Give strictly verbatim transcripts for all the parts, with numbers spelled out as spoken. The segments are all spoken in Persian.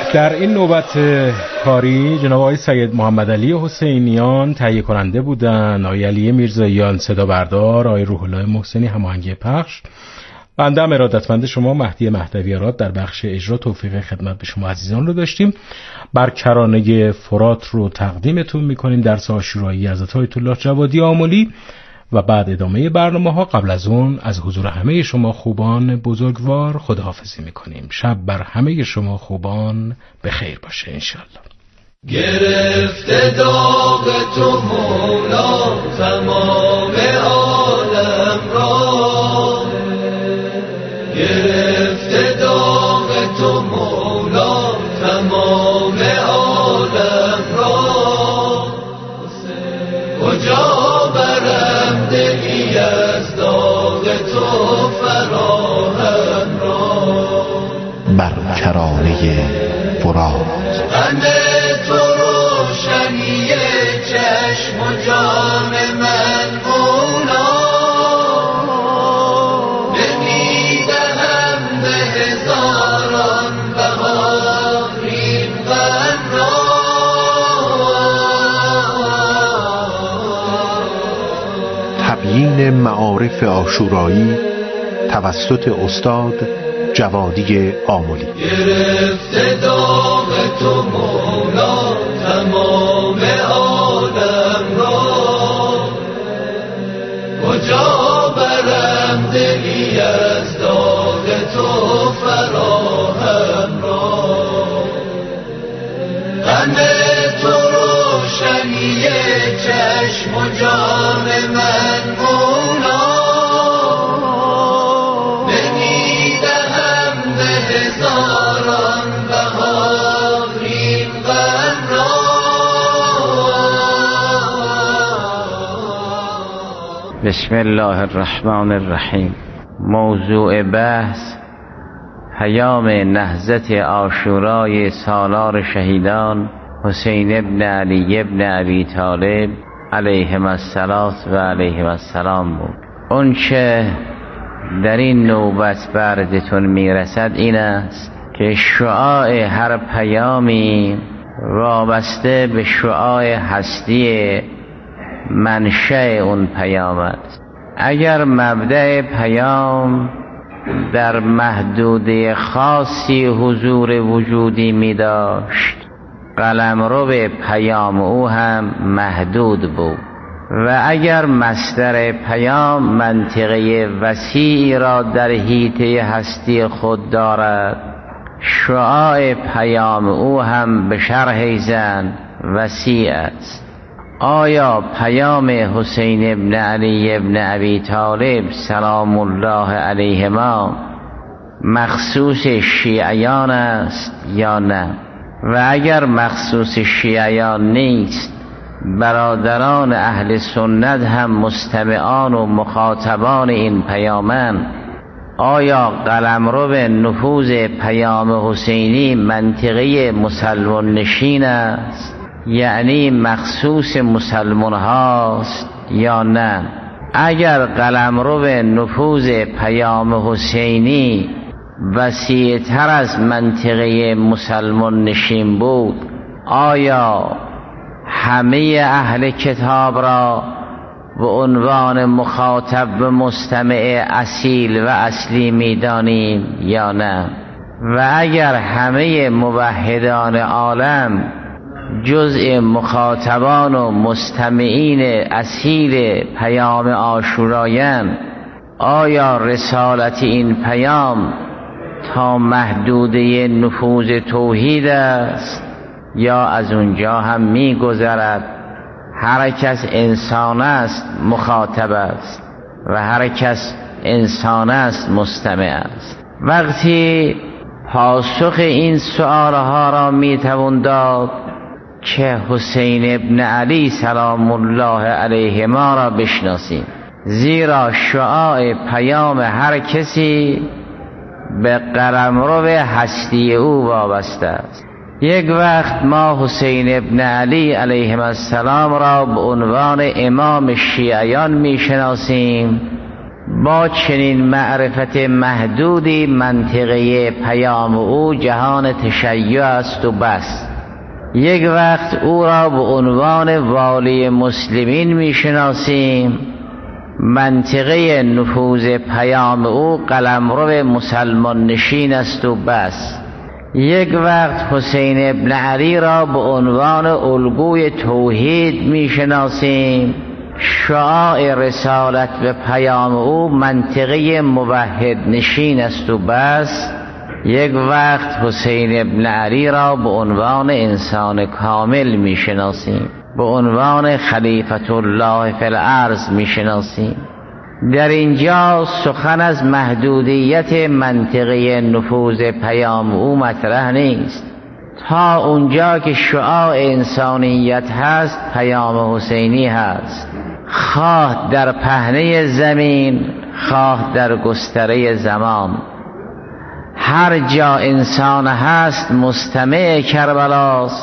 در این نوبت کاری جناب آقای سید محمد علی حسینیان تهیه کننده بودن، آقای علی میرزاییان صدا بردار، آقای روح الله محسنی هماهنگی پخش. بنده هم ارادتمند شما مهدی مهدوی آراد در بخش اجرا توفیق خدمت به شما عزیزان رو داشتیم. بر کرانه فرات رو تقدیمتون میکنیم در عاشورایی حضرت آیت الله جوادی آملی و بعد ادامه برنامه ها. قبل از اون از حضور همه شما خوبان بزرگوار خداحافظی میکنیم. شب بر همه شما خوبان به خیر باشه انشالله. گرفته داغ تو مولا تمام عالم را، گرفته داغ تو مولا تمام عالم را، کجا برم دلی از داغ تو فراهم را. بر کرانه فرات غم تو روشنی چشم و جان من مولا، نمیدهم به هزاران بهار این غم را. تبیین معارف عاشورایی توسط استاد جوادی آملی. گرفته داغ تو مولا تمام عالم را، کجا برم دلی از داغ تو فراهم را. غم تو روشنی چشم و جان من مولا، هزاران بهار این غم را. بسم الله الرحمن الرحیم. موضوع بحث پیام نهضت عاشورای سالار شهیدان حسین ابن علی ابن ابی طالب علیهم الصلاة و علیهم السلام بود. اون چه در این نوبت بردتون میرسد این است که شعاع هر پیامی وابسته به شعاع هستی منشأ اون پیام است. اگر مبدأ پیام در محدوده خاصی حضور وجودی می داشت، قلمرو پیام او هم محدود بود. و اگر مصدر پیام منطقه وسیعی را در حیطه هستی خود دارد، شعاع پیام او هم به شرح زن وسیع است. آیا پیام حسین ابن علی ابن ابی طالب سلام الله علیهما مخصوص شیعیان است یا نه؟ و اگر مخصوص شیعیان نیست، برادران اهل سنت هم مستمعان و مخاطبان این پیامند. آیا قلمرو نفوذ پیام حسینی منطقه مسلمان نشین است، یعنی مخصوص مسلمان هاست یا نه؟ اگر قلمرو نفوذ پیام حسینی وسیع تر از منطقه مسلمان نشین بود، آیا همه اهل کتاب را به عنوان مخاطب و مستمع اصیل و اصلی می‌دانیم یا نه؟ و اگر همه موحدان عالم جزء مخاطبان و مستمعین اصیل پیام عاشورایان، آیا رسالت این پیام تا محدوده نفوذ توحید است یا از اونجا هم می گذرد؟ هر کس انسان است مخاطب است و هر کس انسان است مستمع است. وقتی پاسخ این سؤالها را می توان داد که حسین ابن علی سلام الله علیهما را بشناسیم، زیرا شعاع پیام هر کسی به قلمرو هستی او وابسته است. یک وقت ما حسین ابن علی علیه السلام را به عنوان امام شیعیان می شناسیم، با چنین معرفت محدودی منطقه پیام او جهان تشیع است و بس. یک وقت او را به عنوان والی مسلمین میشناسیم، منطقه نفوذ پیام او قلمرو مسلمان نشین است و بس. یک وقت حسین ابن علی را به عنوان الگوی توحید میشناسیم، شعاع رسالت به پیام او منطقه موحد نشین است و بس. یک وقت حسین ابن علی را به عنوان انسان کامل میشناسیم، به عنوان خلیفت الله فی الارض میشناسیم. در اینجا سخن از محدودیت منطقه نفوذ پیام او مطرح نیست. تا اونجا که شعاع انسانیت هست پیام حسینی هست، خواه در پهنه زمین خواه در گستره زمان. هر جا انسان هست مستمع کربلاست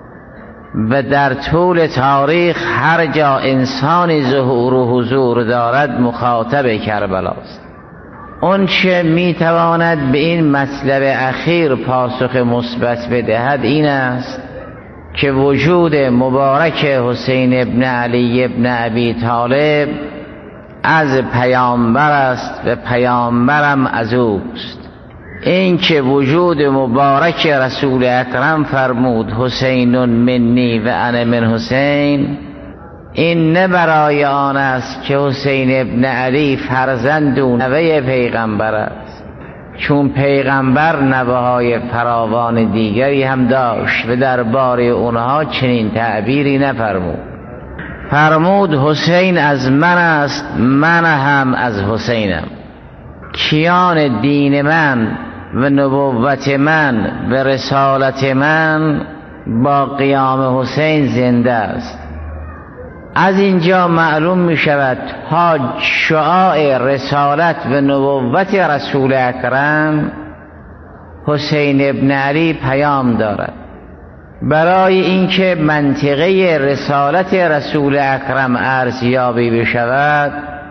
و در طول تاریخ هر جا انسانی ظهور و حضور دارد مخاطب کربلاست. اون چه میتواند به این مطلب اخیر پاسخ مثبت بدهد این است که وجود مبارک حسین ابن علی ابن ابی طالب از پیامبر است و پیامبرم از اوست. این که وجود مبارک رسول اکرم فرمود حسین منی و انا من حسین، این نه برای آن است که حسین ابن علی فرزند و نوه پیغمبر است، چون پیغمبر نوه‌های فراوان دیگری هم داشت و درباره اونها چنین تعبیری نفرمود. فرمود حسین از من است، من هم از حسینم. کیان دین من و نبوت من و رسالت من با قیام حسین زنده است. از اینجا معلوم می شود تا شعاع رسالت و نبوت رسول اکرم حسین ابن علی پیام دارد. برای اینکه منطقه رسالت رسول اکرم ارزیابی بشود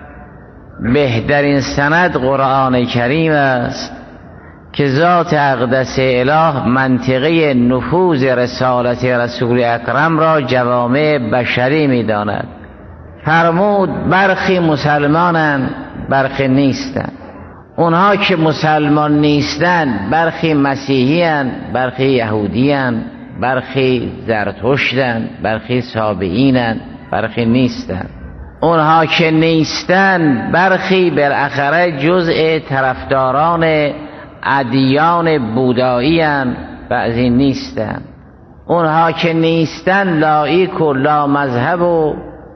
بهترین سند قرآن کریم است که ذات اقدس اله منطقه نفوذ رسالت رسول اکرم را جوامع بشری می داند. فرمود برخی مسلمانند برخی نیستند. اونها که مسلمان نیستند برخی مسیحی‌اند برخی یهودی‌اند برخی زرتشتند برخی سابئینند برخی نیستند. اونها که نیستند برخی بالاخره جزء طرفداران ادیان بودایی اند بعضی نیستند. اونها که نیستند لایک و لا مذهب و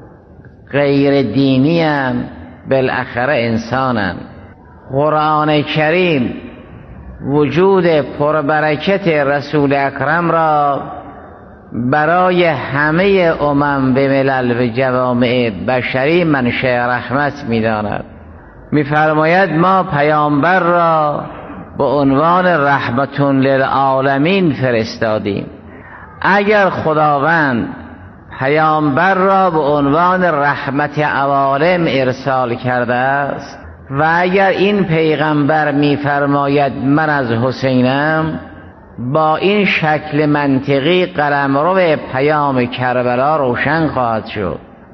غیر دینی اند بالاخره انسانند. قرآن کریم وجود پربرکت رسول اکرم را برای همه امم به ملل و جوامع بشری منشأ رحمت می‌داند. می‌فرماید ما پیامبر را به عنوان رحمت للعالمین فرستادیم. اگر خداوند پیامبر را به عنوان رحمت عوالم ارسال کرده است و اگر این پیغمبر می‌فرماید من از حسینم، با این شکل منطقی قلمرو پیام کربلا روشن خواهد شد.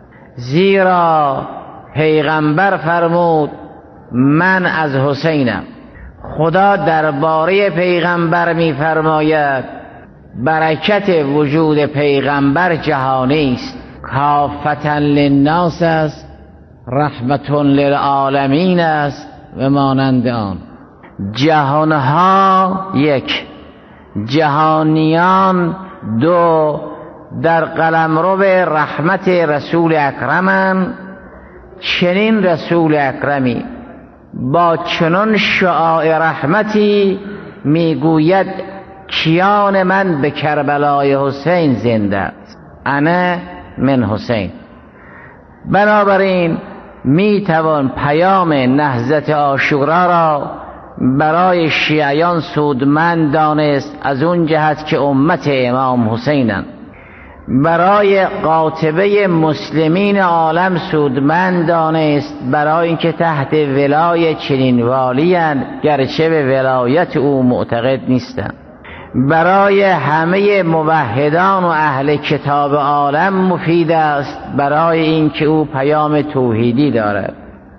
زیرا پیغمبر فرمود من از حسینم. خدا درباره پیغمبر می‌فرماید برکت وجود پیغمبر جهانی است، کافة للناس است، رحمت للعالمین است و مانند آن. جهانها یک، جهانیان دو در قلمرو رحمت رسول اکرمند. چنین رسول اکرمی با چنان شعاع رحمتی میگوید کیان من به کربلای حسین زنده است، انا من حسین. بنابراین میتوان پیام نهضت عاشورا را برای شیعیان سودمند دانست، از اون جهت که امت امام حسینند. برای قاطبه مسلمین عالم سودمند دانست، برای اینکه تحت ولای چنین والی‌اند گرچه به ولایت او معتقد نیستند. برای همه موحدان و اهل کتاب عالم مفید است، برای اینکه او پیام توحیدی دارد.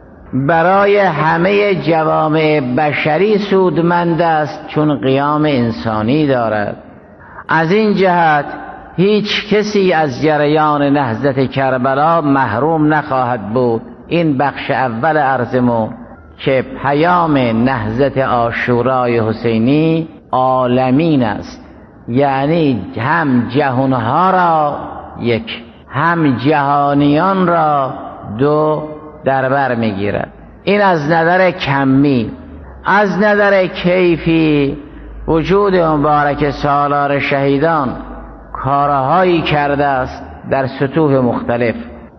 برای همه جوامع بشری سودمند است، چون قیام انسانی دارد. از این جهت هیچ کسی از جریان نهضت کربلا محروم نخواهد بود. این بخش اول عرضمون که پیام نهضت عاشورای حسینی عالمین است، یعنی هم جهانها را یک، هم جهانیان را دو در بر میگیرد. این از نظر کمی. از نظر کیفی وجود مبارک سالار شهیدان کارهایی کرده است در سطوح مختلف،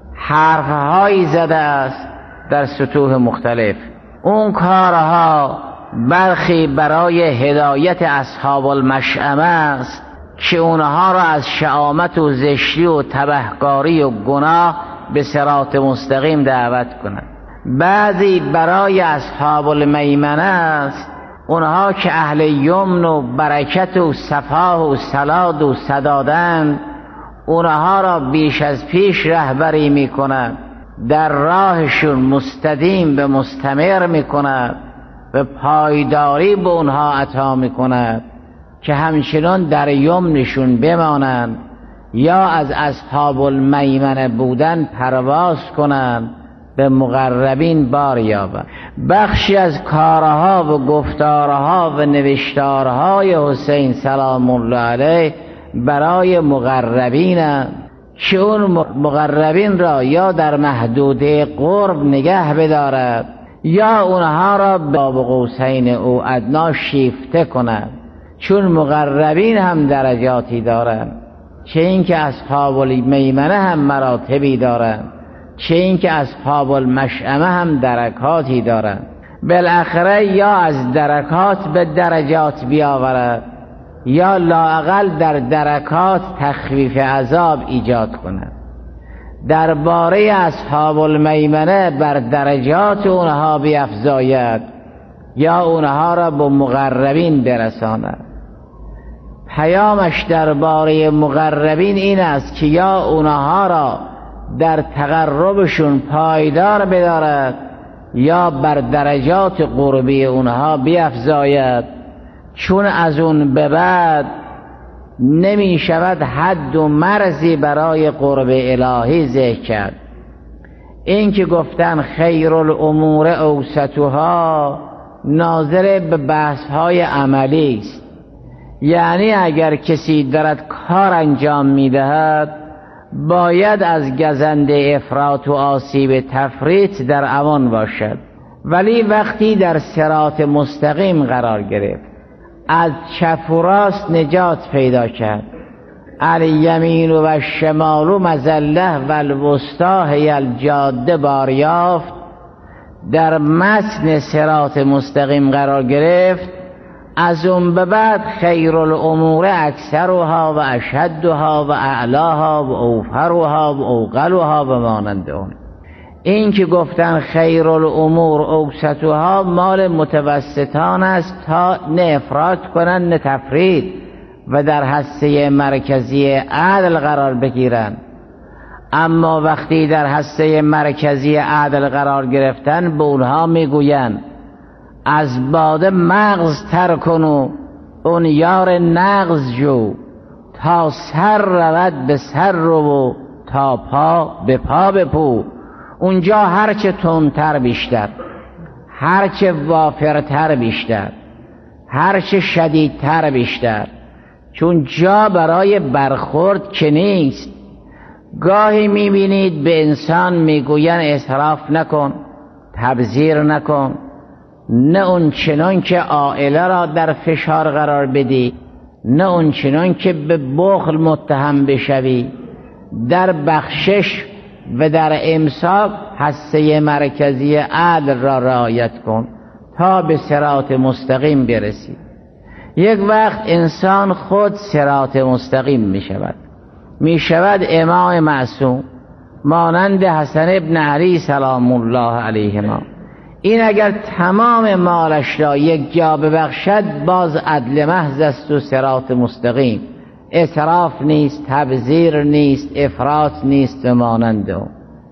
حرفهایی زده است در سطوح مختلف. اون کارها برخی برای هدایت اصحاب المشأمه است که اونها را از شعامت و زشتی و تبهکاری و گناه به صراط مستقیم دعوت کنند. بعضی برای اصحاب المیمنه است، اونها که اهل یمن و برکت و صفا و سلاد و سدادند، اونها را بیش از پیش رهبری میکنند، در راهشون مستدیم به مستمر میکند و پایداری به اونها عطا میکند که همچنان در یمنشون بمانند یا از اصحاب المیمنه بودن پرواز کنند، به مقربین بار یابند. بخشی از کارها و گفتارها و نوشتارهای حسین سلام الله علیه برای مقربین که اون مقربین را یا در محدوده قرب نگه بدارد یا اونها را به قاب قوسین او ادنا شیفته کند، چون مقربین هم درجاتی دارند، چه اینکه اصحاب المیمنه هم مراتبی دارند، چه اینکه اصحاب المشأمه هم درکاتی دارند. بالاخره یا از درکات به درجات بیاورد یا لااقل در درکات تخفیف عذاب ایجاد کند. درباره اصحاب المیمنه بر درجات اونها بیفزاید یا اونها را به مقربین برساند. پیامش درباره مقربین این است که یا اونها را در تقربشون پایدار بدارد یا بر درجات قربی اونها بیفزاید، چون از اون به بعد نمی شود حد و مرزی برای قرب الهی ذکر کرد. این که گفتن خیر الامور اوسطها ناظر به بحث‌های عملی است، یعنی اگر کسی دارد کار انجام می‌دهد باید از گزنده افراط و آسیب تفریط در امان باشد، ولی وقتی در صراط مستقیم قرار گرفت، از چپ و راست نجات پیدا کرد، الیمین و الشمال مذله و الوسطی هی الجاده بار یافت، در متن صراط مستقیم قرار گرفت، از اون به بعد خیر الامور اکثرها و اشدها و اعلاها و اوفرها و اوقلها و مانند اون. این که گفتن خیر الامور اوسطها مال متوسطان است تا نه افراط کنن نه تفرید و در هسته مرکزی عدل قرار بگیرن. اما وقتی در هسته مرکزی عدل قرار گرفتن به اونها میگوین از باده مغز تر کنو اون یار نغز جو، تا سر رود به سر رو و تا پا به پا بپو. اونجا هرچه تندتر بیشتر، هرچه وافرتر بیشتر، هرچه شدیدتر بیشتر، چون جا برای برخورد که نیست. گاهی میبینید به انسان میگوین اسراف نکن، تبذیر نکن، نه اون چنان که عائله را در فشار قرار بدی، نه اون چنان که به بخل متهم بشوی. در بخشش و در امساک هسته مرکزی عدل را رعایت کن تا به صراط مستقیم برسی. یک وقت انسان خود صراط مستقیم می شود، می شود امام معصوم مانند حسن ابن علی سلام الله علیهما. این اگر تمام مالش را یک جا ببخشد باز عدل محض است و صراط مستقیم، اسراف نیست، تبذیر نیست، افراط نیست و مانند اون.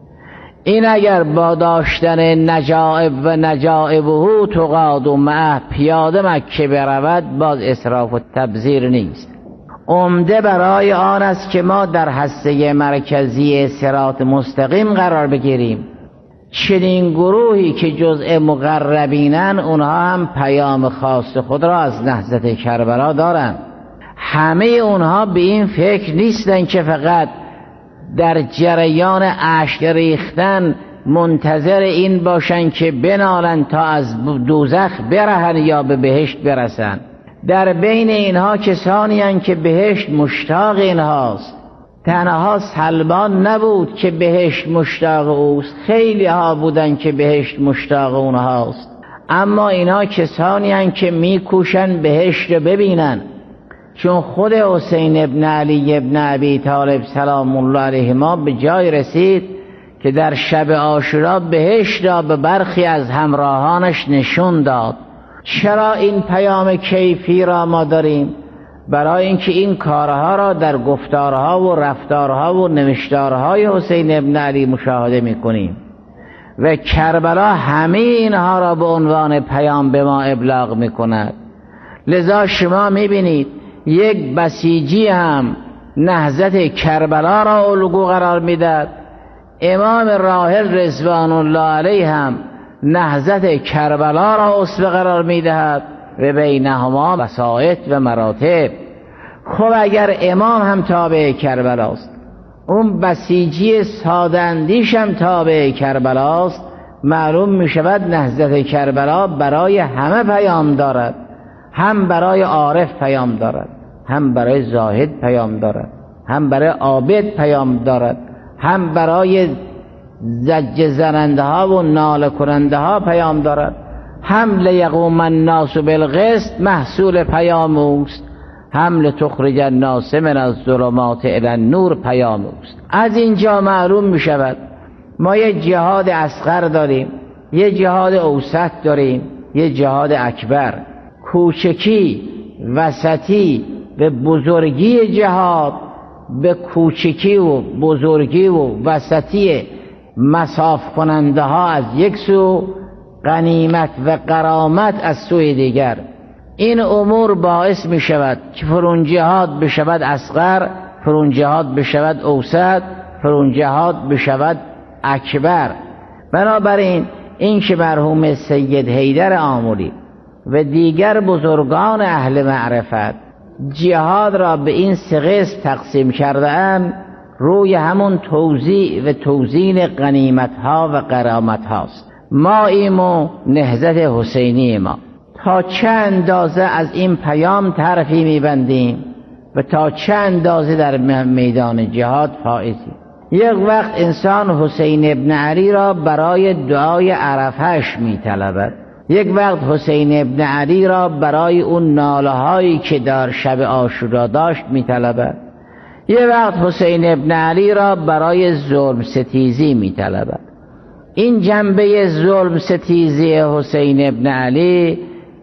این اگر با داشتن نجائب و نجائبه تقاد و معه پیاده مکه برود باز اسراف و تبذیر نیست. عمده برای آن است که ما در هسته مرکزی صراط مستقیم قرار بگیریم. چنین گروهی که جزء مقربینن اونها هم پیام خاص خود را از نهضت کربلا دارند. همه اونها به این فکر نیستن که فقط در جریان اشک ریختن منتظر این باشن که بنالن تا از دوزخ برهن یا به بهشت برسن. در بین اینها کسانی هستند که بهشت مشتاق اینهاست. تنها سلمان نبود که بهشت مشتاق اوست، خیلی ها بودن که بهشت مشتاق اونهاست، اما اینها کسانی هستند که میکوشن بهشت رو ببینن. چون خود حسین ابن علی ابن ابی طالب سلام الله علیهما به جای رسید که در شب عاشورا بهشت را به برخی از همراهانش نشون داد. چرا این پیام کیفی را ما داریم؟ برای اینکه این کارها را در گفتارها و رفتارها و نوشتارهای حسین ابن علی مشاهده میکنیم و کربلا همه اینها را به عنوان پیام به ما ابلاغ میکند. لذا شما میبینید یک بسیجی هم نهضت کربلا را الگو قرار میداد، امام راحل رضوان الله علیه هم نهضت کربلا را اسوه قرار میدهد و بینهما وسائط و مراتب. خب اگر امام هم تابع کربلاست، اون بسیجی ساده اندیش هم تابع کربلاست، معلوم می شود نهضت کربلا برای همه پیام دارد. هم برای عارف پیام دارد، هم برای زاهد پیام دارد، هم برای عابد پیام دارد، هم برای زجر زننده ها و ناله کننده ها پیام دارد. هم لیقوم الناس بالقسط محصول پیام اوست، هم لتخرج الناس من الظلمات الی النور پیام اوست. از اینجا معلوم می شود ما یه جهاد اصغر داریم، یه جهاد اوسط داریم، یه جهاد اکبر. کوچکی، وسطی و بزرگی جهاد به کوچکی و بزرگی و وسطی مصاف کننده ها از یک سو، غنیمت و غرامت از سوی دیگر. این امور باعث می شود که فرون جهاد بشود اصغر، فرون جهاد بشود اوسط، فرون جهاد بشود اکبر. بنابراین این که مرحوم سید حیدر آملی و دیگر بزرگان اهل معرفت جهاد را به این سه قسم تقسیم کرده اند، روی همون توزیع و توزین غنیمت ها و غرامت هاست. ما ایم و نهضت حسینی ما تا چه اندازه از این پیام طرفی میبندیم و تا چه اندازه در میدان جهاد فائزیم. یک وقت انسان حسین ابن علی را برای دعای عرفهش میطلبد، یک وقت حسین ابن علی را برای اون ناله هایی که در شب عاشورا داشت میطلبد، یک وقت حسین ابن علی را برای ظلم ستیزی میطلبد. این جنبه ظلم ستیزی حسین ابن علی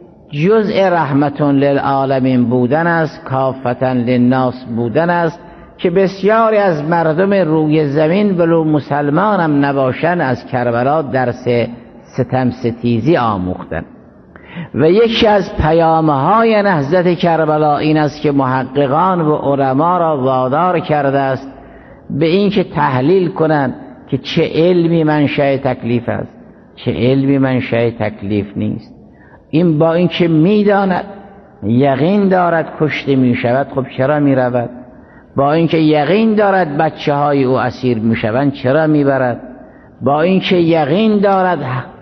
جزء رحمتون للعالمین بودن است، کافتن للناس بودن است که بسیاری از مردم روی زمین ولو مسلمان هم نباشن از کربلا درس ستم ستیزی آموختن. و یکی از پیامهای نهضت کربلا این است که محققان و علما را وادار کرده است به این که تحلیل کنند که چه علمی منشأ تکلیف است، چه علمی منشأ تکلیف نیست. این با این که میداند یقین دارد کشته می شود، خب چرا می رود؟ با این که یقین دارد بچه های او اسیر می شوند، چرا می برد؟ با این که یقین دارد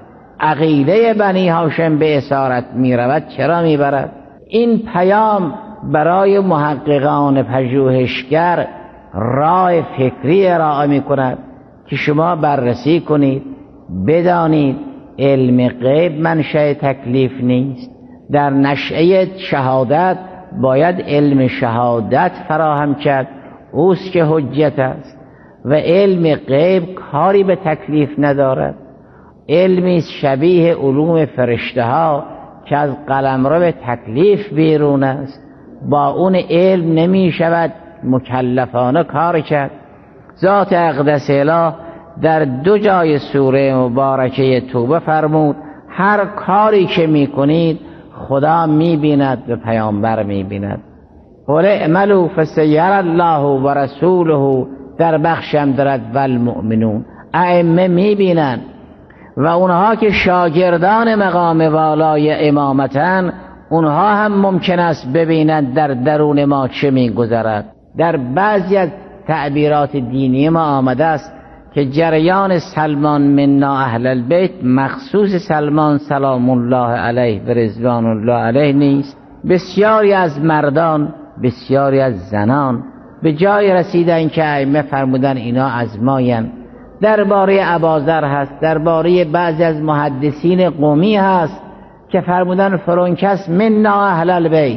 عقیده بنی هاشم به اسارت می رود، چرا می برد؟ این پیام برای محققان پژوهشگر راه فکری ارائه می کند که شما بررسی کنید، بدانید علم غیب منشأ تکلیف نیست. در نشأه شهادت باید علم شهادت فراهم کرد، اوست که حجت است و علم غیب کاری به تکلیف ندارد. علمی شبیه علوم فرشته ها که از قلمرو به تکلیف بیرون است، با اون علم نمی شود مکلفانه کار کرد. ذات اقدس اله در دو جای سوره مبارکه توبه فرمود هر کاری که می کنید خدا می بیند و پیامبر می بیند. قل اعملوا فسیر الله و رسوله در بخشم دارد والمؤمنون، ائمه می بینند و اونها که شاگردان مقام والای امامتن اونها هم ممکن است ببینند در درون ما چه می گذرد. در بعضی از تعبیرات دینی ما آمده است که جریان سلمان منا اهل البیت مخصوص سلمان سلام الله علیه و رضوان الله علیه نیست. بسیاری از مردان، بسیاری از زنان به جای رسیدن که ائمه فرمودن اینا از ماین. درباره اباذر هست، درباره بعضی از محدثین قومی هست که فرمودن فلان کس منا اهل البیت.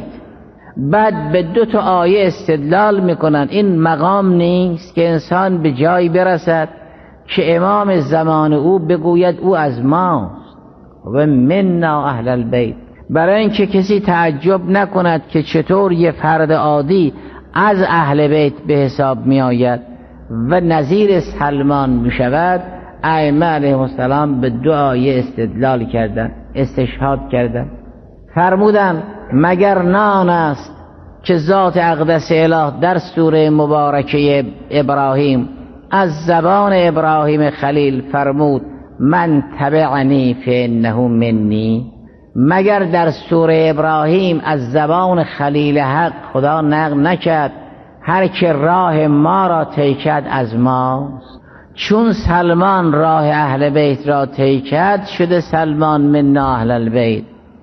بعد به دو تا آیه استدلال میکنن. این مقام نیست که انسان به جایی برسد که امام زمان او بگوید او از ماست و منا اهل البیت، برای اینکه کسی تعجب نکند که چطور یه فرد عادی از اهل بیت به حساب می آید و نظیر سلمان می شود. ائمه علیهم السلام به دو آیه استدلال کردند، استشهاد کردند. فرمودند مگر نان است که ذات اقدس اله در سوره مبارکه ابراهیم از زبان ابراهیم خلیل فرمود من تبعنی فانه منی. مگر در سوره ابراهیم از زبان خلیل حق خدا نقل نکرد هر که راه ما را طی کرد از ماست؟ چون سلمان راه اهل بیت را طی کرد شده سلمان من اهل البیت.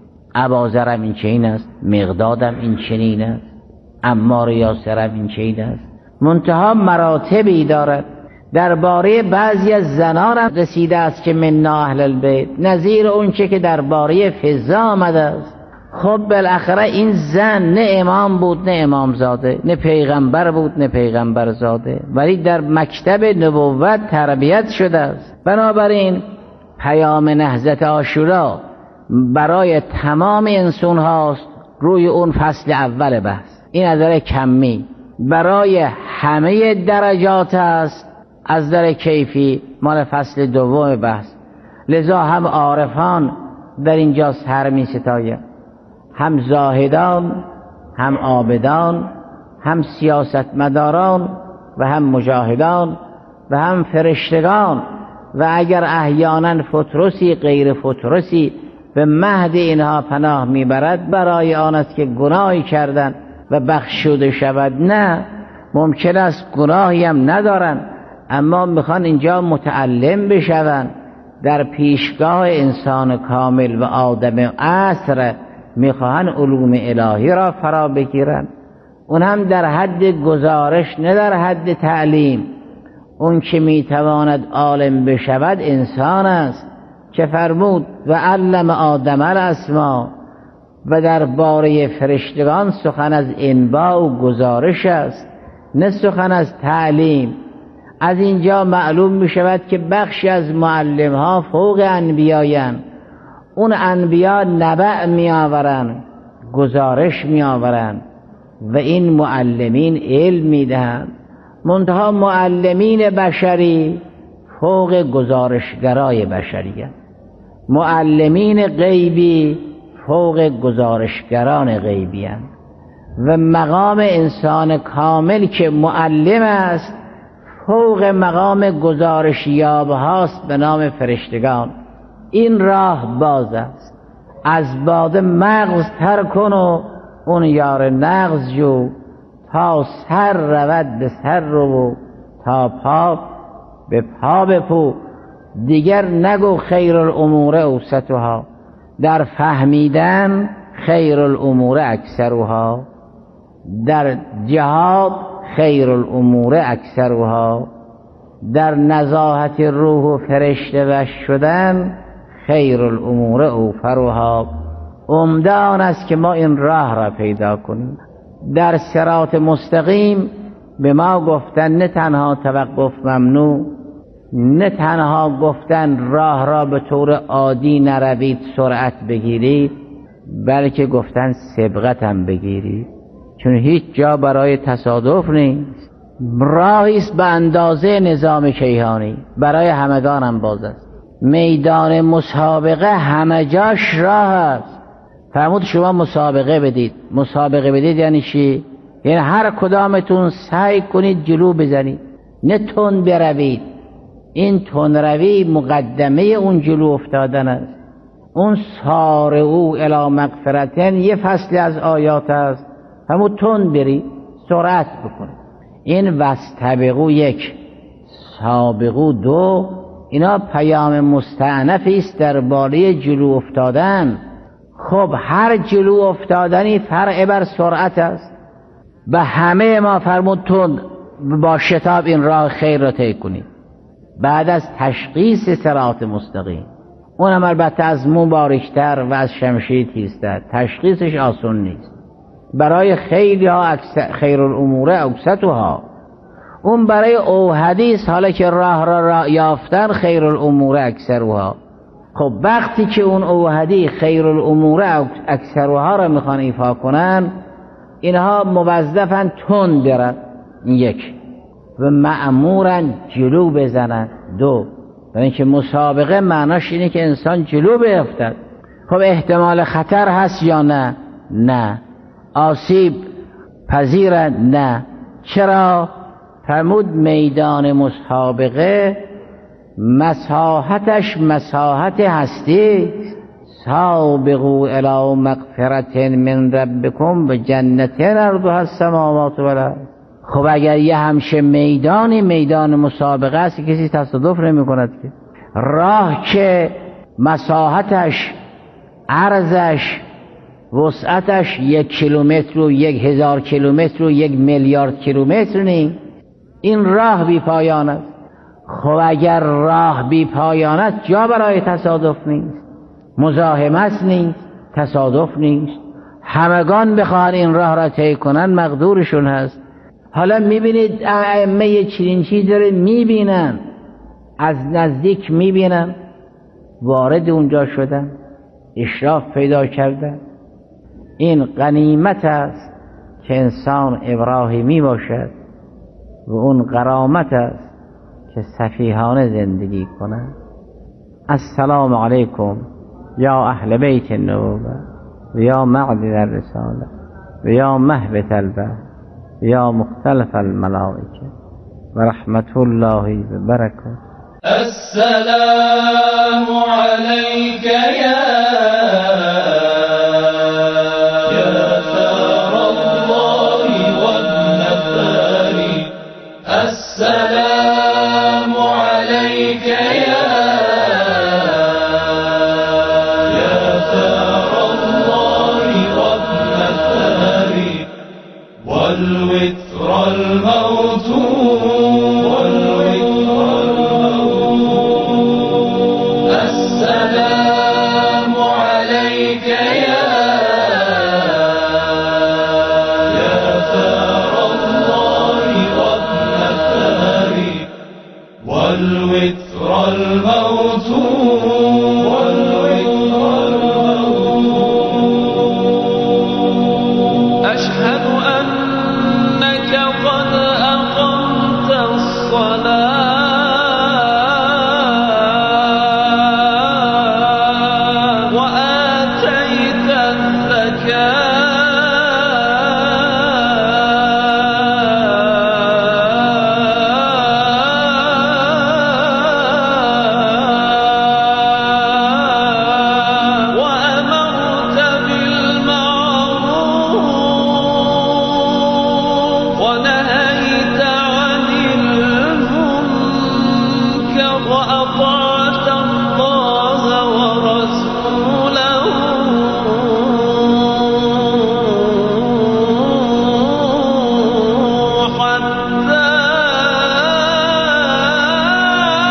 اباذرم این چنین است، مقدادم این چنین است، عمار یاسرم این چنین است. منتها مراتبی دارد. درباره بعضی از زنان هم رسیده است که من اهل البیت، نظیر اون چه که درباره فضا آمده است. خب بالاخره این زن نه امام بود نه امام زاده، نه پیغمبر بود نه پیغمبر زاده، ولی در مکتب نبوت تربیت شده است. بنابراین پیام نهضت عاشورا برای تمام انسان هاست روی اون فصل اول بحث. این از نظر کمی برای همه درجات است، از نظر کیفی مال فصل دوم بحث. لذا هم عارفان در اینجا سر می ستاید، هم زاهدان، هم عابدان، هم سیاستمداران و هم مجاهدان و هم فرشتگان و اگر احیانا فترسی غیر فترسی به مهد اینها پناه میبرد برای آن است که گناهی کردن و بخشوده شود. نه، ممکن است گناهی هم ندارن اما میخوان اینجا متعلم بشون. در پیشگاه انسان کامل و آدم عصر میخواهن علوم الهی را فرا بگیرن، اون هم در حد گزارش نه در حد تعلیم. اون که میتواند عالم بشود انسان است که فرمود و علم آدم الاسما، و در باره فرشتگان سخن از انباء و گزارش است نه سخن از تعلیم. از اینجا معلوم می شود که بخشی از معلم ها فوق انبیایان. اون انبیا نبع می آورن، گزارش می آورن و این معلمین علم می دهند. منتها معلمین بشری فوق گزارشگرای بشری هستند. معلمین غیبی فوق گزارشگران غیبی هستند و مقام انسان کامل که معلم است فوق مقام گزارشیاب هاست به نام فرشتگان. این راه باز است. از باده مغز تر کن و اون یار نغز جو، تا سر رود به سر رو تا پا به پا بپو. دیگر نگو خیر الامور اوسطها، در فهمیدن خیر الامور اکثرها، در جهاد خیر الامور اکثرها، در نزاهت روح و فرشته وش شدن خیر الامور اوفرها. عمده آن است که ما این راه را پیدا کنیم. در صراط مستقیم به ما گفتن نه تنها توقف ممنوع، نه تنها گفتن راه را به طور عادی نروید سرعت بگیرید، بلکه گفتن سبقت هم بگیرید، چون هیچ جا برای تصادف نیست. راهی است به اندازه نظام کیهانی، برای همگان هم باز است. میدان مسابقه همه جاش راه است. فرمود شما مسابقه بدید. مسابقه بدید یعنی چی؟ یعنی هر کدامتون سعی کنید جلو بزنید، نه تند بروید. این تندروی مقدمه اون جلو افتادن است. اون سارعوا الی مغفرتن یه فصل از آیات است. همون تند برید، سرعت بکنید. این واستبقوا یک، سابقوا دو، اینا پیام مستأنفی است درباره جلو افتادن. خب هر جلو افتادنی فرع بر سرعت است. به همه ما فرمود تند با شتاب این راه خیر را طی کنید. بعد از تشخیص صراط مستقیم، اونم البته از مو باریکتر و از شمشیر تیزتر، تشخیصش آسان نیست. برای خیلی ها خیر الامور اوسطها، اون برای اوحدی است، حالا که راه را, را یافتن خیر الامور اکثرها. خب وقتی که اون اوحدی خیر الامور اکثرها را میخوان ایفا کنن، اینها موظفن تند برن، یک، و مأمورن جلو بزنن، دو. یعنی که مسابقه معناش اینه که انسان جلو بیفتد. خب احتمال خطر هست یا نه؟ نه. آسیب پذیرن؟ نه. چرا؟ فرمود میدان مسابقه مساحتش مساحت هستی. سابقوا الی مغفرة من ربکم و جنة عرضها السماوات والارض. خب اگر یه همشه میدانی میدان مسابقه است، کسی تصادف نمی کند که. راه که مساحتش، عرضش، وسعتش یک کیلومتر و یک هزار کیلومتر و یک میلیارد کیلومتر نیست. این راه بی پایان است. خب اگر راه بی پایان است، جا برای تصادف نیست، مزاحمت نیست، تصادف نیست. همگان بخواهند این راه را طی کنن مقدورشون هست. حالا میبینید ائمه چنین چیز داره میبینن، از نزدیک میبینن، وارد اونجا شدن، اشراف پیدا کردن. این غنیمت است که انسان ابراهیمی باشد و اون غرامت است که سفیهانه زندگی کند. السلام علیکم یا اهل بیت النبوة و یا معدن الرساله و یا مهبط البحر یا مختلف الملائکه و رحمت الله و برکاته. السلام علیک یا السلام عليك يا يا ثار الله وابن الثاري والوتر الموتور السلام عليك يا يا ثار الله وابن الثاري والوتر الموتور أشهد أنك قد أقمت الصلاة وآتيت الزكاة ونهيت عن المنكر وأطعت